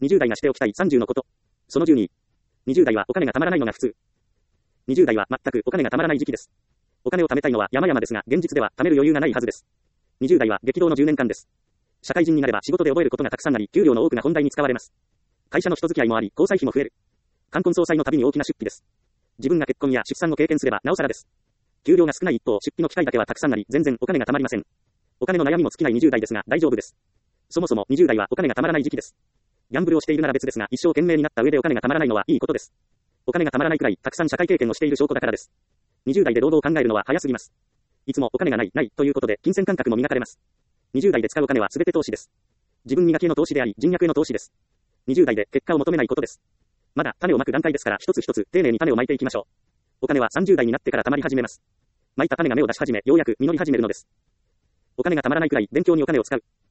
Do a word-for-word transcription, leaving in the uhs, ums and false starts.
にじゅう代がしておきたいさんじゅうのこと。そのじゅうに。にじゅう代はお金がたまらないのが普通。にじゅう代は全くお金がたまらない時期です。お金を貯めたいのは山々ですが、現実では貯める余裕がないはずです。にじゅう代は激動のじゅうねんかんです。社会人になれば仕事で覚えることがたくさんあり、給料の多くが本題に使われます。会社の人付き合いもあり、交際費も増える。冠婚葬祭のたびに大きな出費です。自分が結婚や出産を経験すればなおさらです。給料が少ない一方、出費の機会だけはたくさんあり、全然お金が貯まりません。お金の悩みも尽きないにじゅう代ですが、大丈夫です。そもそもにじゅう代はお金が貯まらない時期です。ギャンブルをしているなら別ですが、一生懸命になった上でお金が貯まらないのはいいことです。お金が貯まらないくらい、たくさん社会経験をしている証拠だからです。にじゅう代で労働を考えるのは早すぎます。いつもお金がない、ないということで、金銭感覚も磨かれます。にじゅう代で使うお金は全て投資です。自分磨きへの投資であり、人脈への投資です。にじゅう代で結果を求めないことです。まだ種をまく段階ですから、一つ一つ丁寧に種をまいていきましょう。お金はさんじゅう代になってから貯まり始めます。まいた種が芽を出し始め、ようやく実り始めるのです。お金が貯まらないくらい、勉強にお金を使う。